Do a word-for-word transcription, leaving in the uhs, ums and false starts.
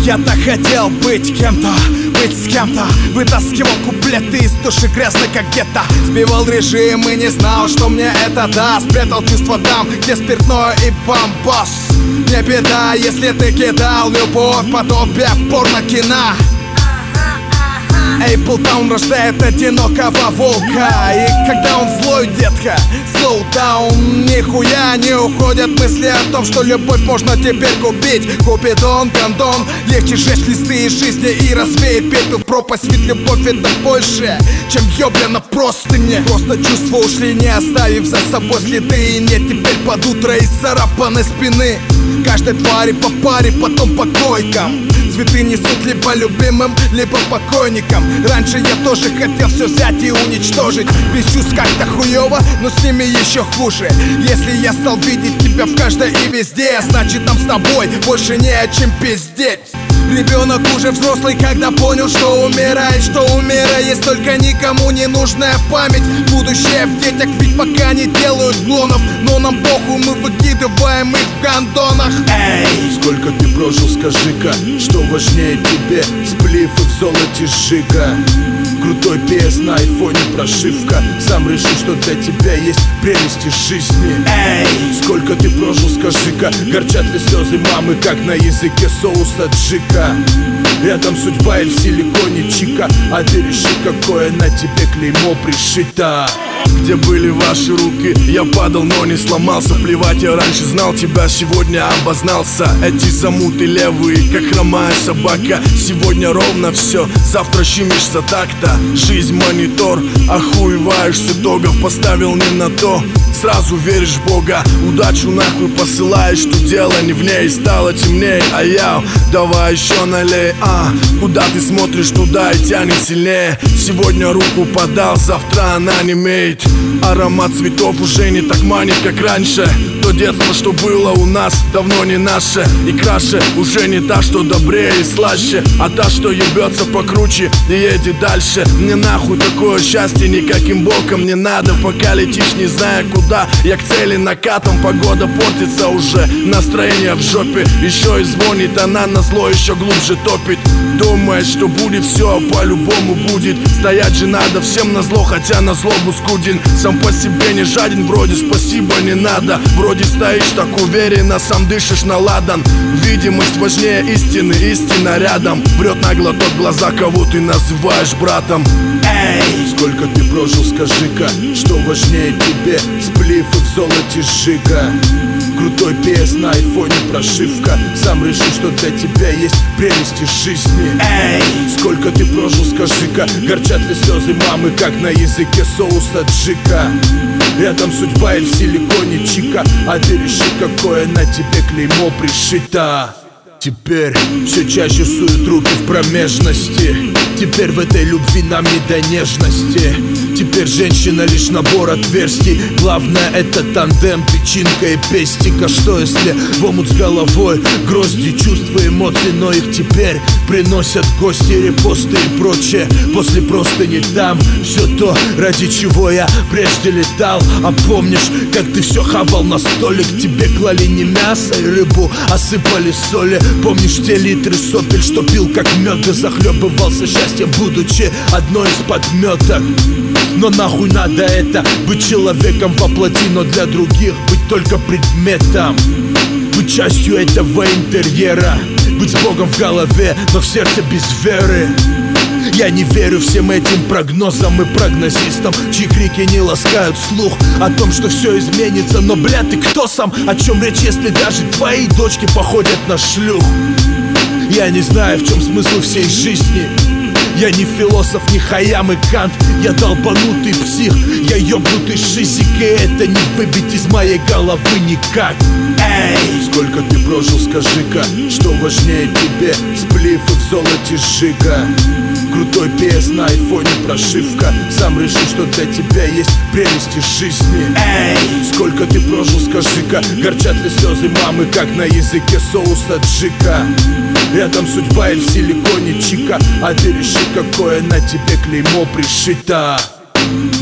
Я так хотел быть кем-то, быть с кем-то. Вытаскивал куплеты из души грязной, как гетто. Сбивал режим и не знал, что мне это даст. Спрятал чувства там, где спиртное и бомбос. Не беда, если ты кидал любовь подобие порно-кино. Эйплтаун рождает одинокого волка. И когда он злой, детка, slow down. Нихуя не уходят мысли о том, что любовь можно теперь купить. Купидон, гондон, легче сжечь листы из жизни и развеять пепел в пропасть. Ведь любовь это больше, чем ёбля на простыне. Просто чувства ушли, не оставив за собой следы. И нет теперь под утро из царапанной спины. Каждой твари по паре, потом по койкам. Цветы несут либо любимым, либо покойникам. Раньше я тоже хотел все взять и уничтожить. Без чувств как-то хуёво, но с ними еще хуже. Если я стал видеть тебя в каждой и везде, значит нам с тобой больше не о чем пиздеть. Ребенок уже взрослый, когда понял, что умирает, что у мира есть только никому не нужная память. Будущее в детях, ведь пока не делают клонов. Но нам похуй, мы выкидываем их в гондонах. Эй! Сколько ты прожил, скажи-ка, что важнее тебе, сплив и в золоте сжига? Крутой пи эс на айфоне прошивка. Сам решил, что для тебя есть прелести жизни. Эй! Сколько ты прожил, скажи-ка, горчат ли слезы мамы, как на языке соуса джика? Рядом судьба и в силиконе чика, а ты реши, какое на тебе клеймо пришито. Где были ваши руки? Я падал, но не сломался. Плевать, я раньше знал тебя, сегодня обознался. Эти замуты левые, как хромая собака. Сегодня ровно все, завтра щемишься так-то. Жизнь монитор, охуеваешь с итогов. Поставил не на то, сразу веришь в Бога. Удачу нахуй посылаешь, что дело не в ней. Стало темнее, а я, давай еще налей. А, куда ты смотришь, туда и тянет сильнее. Сегодня руку подал, завтра она не имеет. Аромат цветов уже не так манит, как раньше. То детство, что было у нас, давно не наше. И краше уже не та, что добрее и слаще, а та, что ебется покруче и едет дальше. Мне нахуй такое счастье, никаким боком не надо. Пока летишь, не зная куда, я к цели накатом. Погода портится уже, настроение в жопе. Еще и звонит она назло, еще глубже топит. Думает, что будет все, а по-любому будет. Стоять же надо всем назло, хотя на злобу скуден. Сам по себе не жаден, вроде спасибо не надо. Вроде стоишь так уверенно, сам дышишь на ладан. Видимость важнее истины, истина рядом. Врет нагло тот, глаза кого ты называешь братом. Эй! Сколько ты прожил, скажи-ка, что важнее тебе, сплив и в золоте сжига? Крутой пи эс на айфоне прошивка. Сам решил, что для тебя есть прелести жизни. Эй! Сколько ты прожил, скажи-ка, горчат ли слезы мамы, как на языке соуса джика? Рядом судьба и в силиконе чика, а ты реши, какое на тебе клеймо пришито. Теперь все чаще суют руки в промежности. Теперь в этой любви нам не до нежности. Теперь женщина лишь набор отверстий. Главное это тандем, печенка и пестика. Что если в омут с головой грозди чувств и эмоций, но их теперь приносят гости, репосты и прочее. После просто не там все то, ради чего я прежде летал. А помнишь, как ты все хавал на столик? Тебе клали не мясо и рыбу, а сыпали соли. Помнишь те литры сопель, что пил как мед и захлебывался счастьем, будучи одной из подметок? Но нахуй надо это, быть человеком воплоти, но для других быть только предметом. Быть частью этого интерьера, быть с Богом в голове, но в сердце без веры. Я не верю всем этим прогнозам и прогнозистам, чьи крики не ласкают слух о том, что все изменится. Но, бля, ты кто сам? О чем речь, если даже твои дочки походят на шлюх? Я не знаю, в чем смысл всей жизни. Я не философ, не Хайям и Кант. Я долбанутый псих, я ёбнутый шизик, и это не выбить из моей головы никак. Эй! Сколько ты прожил, скажи-ка, что важнее тебе, сплив и в золоте сжига? Крутой пи эс на айфоне прошивка. Сам решил, что для тебя есть прелести жизни. Эй! Сколько ты прожил, скажи-ка, горчат ли слезы мамы, как на языке соуса джика? Рядом судьба и в силиконе чика, а ты реши, какое на тебе клеймо пришито.